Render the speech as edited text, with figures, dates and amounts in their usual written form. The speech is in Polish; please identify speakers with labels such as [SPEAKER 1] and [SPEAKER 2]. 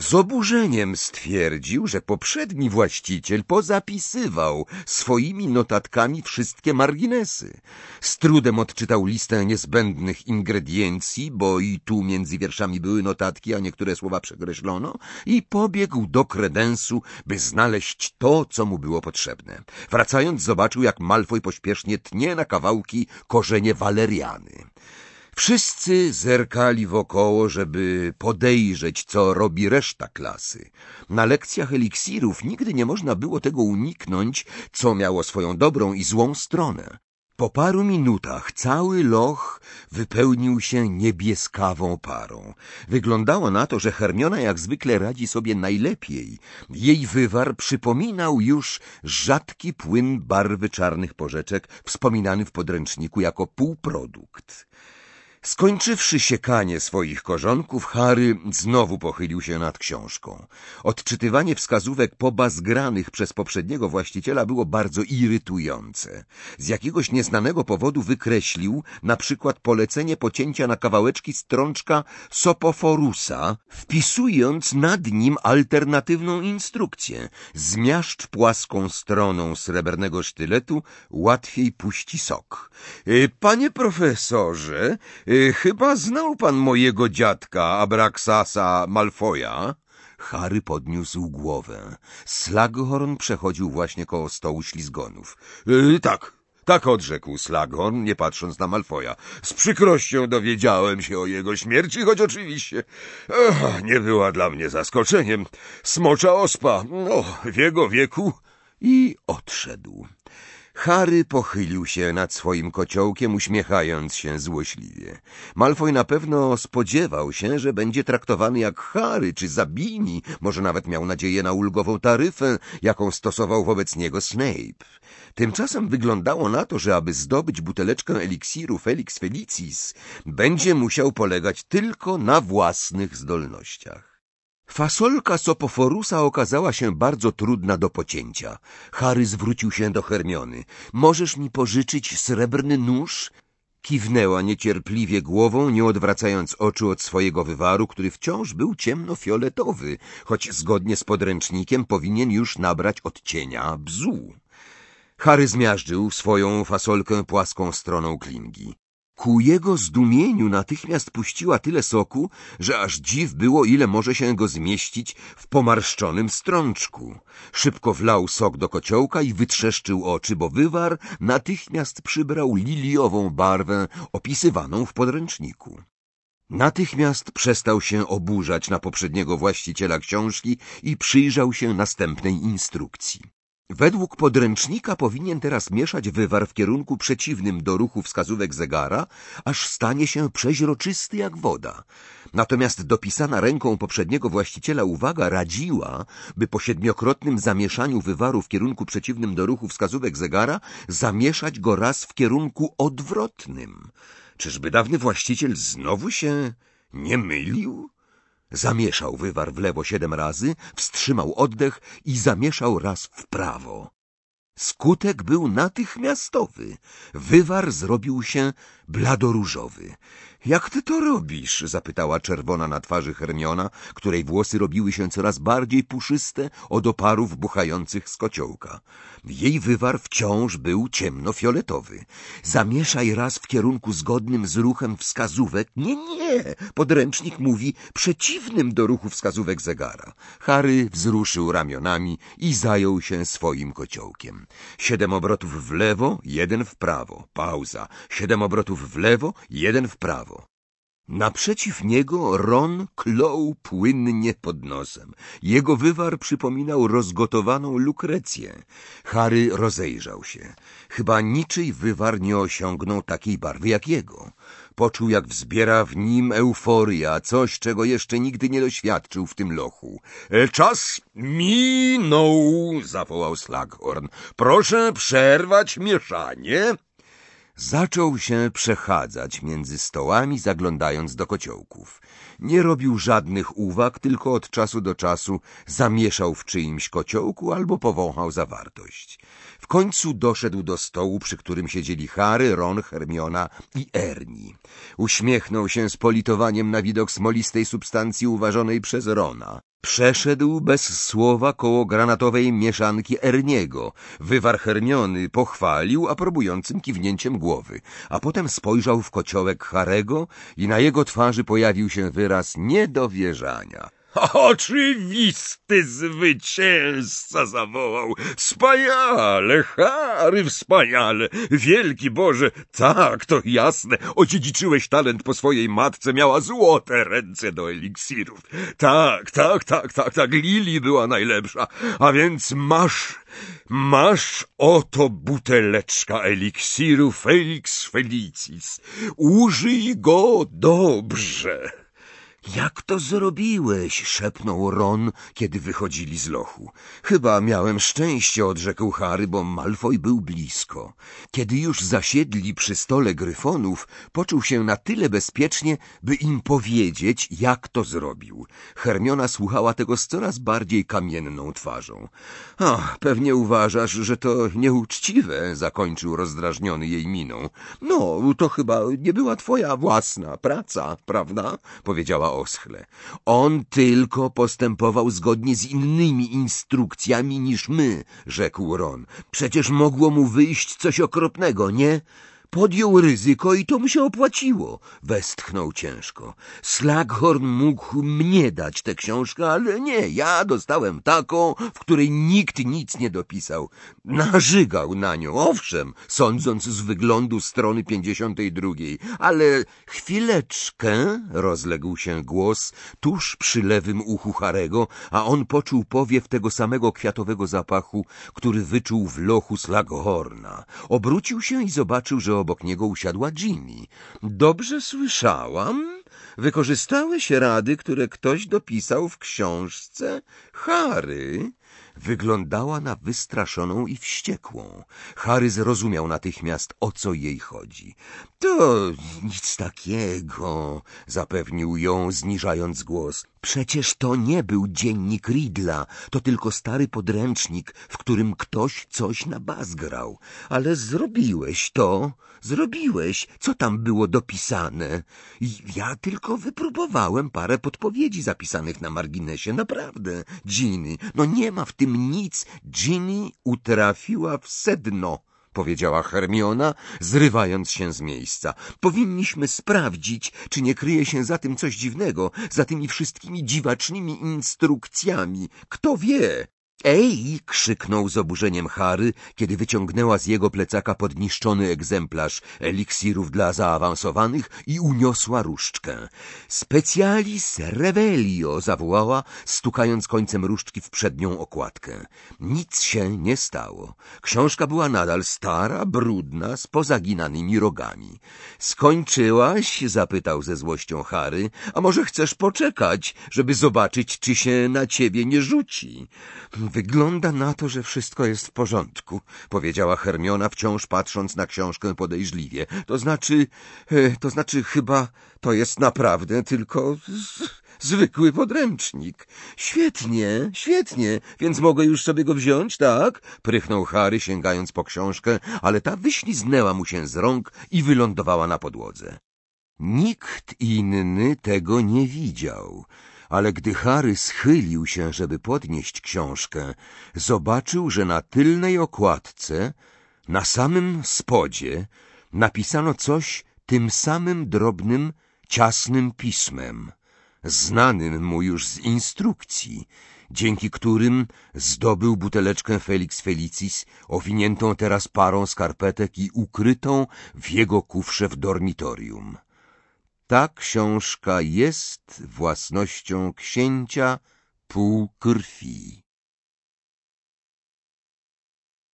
[SPEAKER 1] Z oburzeniem stwierdził, że poprzedni właściciel pozapisywał swoimi notatkami wszystkie marginesy. Z trudem odczytał listę niezbędnych ingrediencji, bo i tu między wierszami były notatki, a niektóre słowa przekreślono, i pobiegł do kredensu, by znaleźć to, co mu było potrzebne. Wracając, zobaczył, jak Malfoy pośpiesznie tnie na kawałki korzenie waleriany. Wszyscy zerkali wokoło, żeby podejrzeć, co robi reszta klasy. Na lekcjach eliksirów nigdy nie można było tego uniknąć, co miało swoją dobrą i złą stronę. Po paru minutach cały loch wypełnił się niebieskawą parą. Wyglądało na to, że Hermiona jak zwykle radzi sobie najlepiej. Jej wywar przypominał już rzadki płyn barwy czarnych porzeczek, wspominany w podręczniku jako półprodukt. Skończywszy siekanie swoich korzonków, Harry znowu pochylił się nad książką. Odczytywanie wskazówek pobazgranych przez poprzedniego właściciela było bardzo irytujące. Z jakiegoś nieznanego powodu wykreślił na przykład polecenie pocięcia na kawałeczki strączka Sopophorusa, wpisując nad nim alternatywną instrukcję. Zmiażdż płaską stroną srebrnego sztyletu, łatwiej puści sok. Panie profesorze, chyba znał pan mojego dziadka, Abraxasa Malfoya? Harry podniósł głowę. Slughorn przechodził właśnie koło stołu ślizgonów. Tak odrzekł Slughorn, nie patrząc na Malfoya. Z przykrością dowiedziałem się o jego śmierci, choć oczywiście nie była dla mnie zaskoczeniem. Smocza ospa, w jego wieku... I odszedł. Harry pochylił się nad swoim kociołkiem, uśmiechając się złośliwie. Malfoy na pewno spodziewał się, że będzie traktowany jak Harry czy Zabini, może nawet miał nadzieję na ulgową taryfę, jaką stosował wobec niego Snape. Tymczasem wyglądało na to, że aby zdobyć buteleczkę eliksiru Felix Felicis, będzie musiał polegać tylko na własnych zdolnościach. Fasolka Sopophorusa okazała się bardzo trudna do pocięcia. Harry zwrócił się do Hermiony. Możesz mi pożyczyć srebrny nóż? Kiwnęła niecierpliwie głową, nie odwracając oczu od swojego wywaru, który wciąż był ciemnofioletowy, choć zgodnie z podręcznikiem powinien już nabrać odcienia bzu. Harry zmiażdżył swoją fasolkę płaską stroną klingi. Ku jego zdumieniu natychmiast puściła tyle soku, że aż dziw było, ile może się go zmieścić w pomarszczonym strączku. Szybko wlał sok do kociołka i wytrzeszczył oczy, bo wywar natychmiast przybrał liliową barwę opisywaną w podręczniku. Natychmiast przestał się oburzać na poprzedniego właściciela książki i przyjrzał się następnej instrukcji. Według podręcznika powinien teraz mieszać wywar w kierunku przeciwnym do ruchu wskazówek zegara, aż stanie się przeźroczysty jak woda. Natomiast dopisana ręką poprzedniego właściciela uwaga radziła, by po 7-krotnym zamieszaniu wywaru w kierunku przeciwnym do ruchu wskazówek zegara zamieszać go raz w kierunku odwrotnym. Czyżby dawny właściciel znowu się nie mylił? Zamieszał wywar w lewo 7 razy, wstrzymał oddech i zamieszał raz w prawo. Skutek był natychmiastowy. Wywar zrobił się bladoróżowy. — Jak ty to robisz? — zapytała czerwona na twarzy Hermiona, której włosy robiły się coraz bardziej puszyste od oparów buchających z kociołka. Jej wywar wciąż był ciemnofioletowy. — Zamieszaj raz w kierunku zgodnym z ruchem wskazówek. — Nie, podręcznik mówi przeciwnym do ruchu wskazówek zegara. Harry wzruszył ramionami i zajął się swoim kociołkiem. 7 obrotów w lewo, 1 w prawo. Pauza. 7 obrotów w lewo, 1 w prawo. Naprzeciw niego Ron klął płynnie pod nosem. Jego wywar przypominał rozgotowaną lukrecję. Harry rozejrzał się. Chyba niczyj wywar nie osiągnął takiej barwy jak jego. Poczuł, jak wzbiera w nim euforia, coś, czego jeszcze nigdy nie doświadczył w tym lochu. — Czas minął! — zawołał Slughorn. — Proszę przerwać mieszanie. Zaczął się przechadzać między stołami, zaglądając do kociołków. Nie robił żadnych uwag, tylko od czasu do czasu zamieszał w czyimś kociołku albo powąchał zawartość. W końcu doszedł do stołu, przy którym siedzieli Harry, Ron, Hermiona i Ernie. Uśmiechnął się z politowaniem na widok smolistej substancji uważonej przez Rona. Przeszedł bez słowa koło granatowej mieszanki Erniego. Wywar Hermiony pochwalił aprobującym kiwnięciem głowy, a potem spojrzał w kociołek Harego i na jego twarzy pojawił się wyraz niedowierzania. Oczywisty zwycięzca, zawołał. Wspaniale, Harry, wspaniale. Wielki Boże, tak, to jasne. Odziedziczyłeś talent po swojej matce, miała złote ręce do eliksirów. Tak, Lili była najlepsza. A więc masz oto buteleczka eliksiru Felix Felicis. Użyj go dobrze. Jak to zrobiłeś? Szepnął Ron, kiedy wychodzili z lochu. Chyba miałem szczęście, odrzekł Harry, bo Malfoy był blisko. Kiedy już zasiedli przy stole gryfonów, poczuł się na tyle bezpiecznie, by im powiedzieć, jak to zrobił. Hermiona słuchała tego z coraz bardziej kamienną twarzą. Pewnie uważasz, że to nieuczciwe, zakończył rozdrażniony jej miną. No, to chyba nie była twoja własna praca, prawda? Powiedziała oschle. On tylko postępował zgodnie z innymi instrukcjami niż my, rzekł Ron. Przecież mogło mu wyjść coś okropnego, nie? Podjął ryzyko i to mu się opłaciło. Westchnął ciężko. Slughorn mógł mnie dać tę książkę, ale nie, ja dostałem taką, w której nikt nic nie dopisał. Narzygał na nią, owszem, sądząc z wyglądu strony 52, ale chwileczkę, rozległ się głos tuż przy lewym uchu Harego, a on poczuł powiew tego samego kwiatowego zapachu, który wyczuł w lochu Slughorna. Obrócił się i zobaczył, że obok niego usiadła Ginny. Dobrze słyszałam? Wykorzystałeś rady, które ktoś dopisał w książce? Harry? Wyglądała na wystraszoną i wściekłą. Harry zrozumiał natychmiast, o co jej chodzi. To nic takiego, zapewnił ją, zniżając głos. Przecież to nie był dziennik Riddla, to tylko stary podręcznik, w którym ktoś coś nabazgrał. Ale zrobiłeś to, zrobiłeś. Co tam było dopisane? Ja tylko wypróbowałem parę podpowiedzi zapisanych na marginesie. Naprawdę, Ginny, no nie ma w tym nic. Ginny utrafiła w sedno, powiedziała Hermiona, zrywając się z miejsca. Powinniśmy sprawdzić, czy nie kryje się za tym coś dziwnego, za tymi wszystkimi dziwacznymi instrukcjami. Kto wie? Ej! Krzyknął z oburzeniem Harry, kiedy wyciągnęła z jego plecaka podniszczony egzemplarz eliksirów dla zaawansowanych i uniosła różdżkę. Specialis revelio, zawołała, stukając końcem różdżki w przednią okładkę. Nic się nie stało. Książka była nadal stara, brudna, z pozaginanymi rogami. Skończyłaś? Zapytał ze złością Harry. A może chcesz poczekać, żeby zobaczyć, czy się na ciebie nie rzuci? Wygląda na to, że wszystko jest w porządku, powiedziała Hermiona, wciąż patrząc na książkę podejrzliwie. To znaczy chyba to jest naprawdę tylko zwykły podręcznik. Świetnie, więc mogę już sobie go wziąć, tak? Prychnął Harry, sięgając po książkę, ale ta wyśliznęła mu się z rąk i wylądowała na podłodze. Nikt inny tego nie widział. Ale gdy Harry schylił się, żeby podnieść książkę, zobaczył, że na tylnej okładce, na samym spodzie, napisano coś tym samym drobnym, ciasnym pismem, znanym mu już z instrukcji, dzięki którym zdobył buteleczkę Felix Felicis, owiniętą teraz parą skarpetek i ukrytą w jego kufrze w dormitorium. Ta książka jest własnością księcia półkrwi.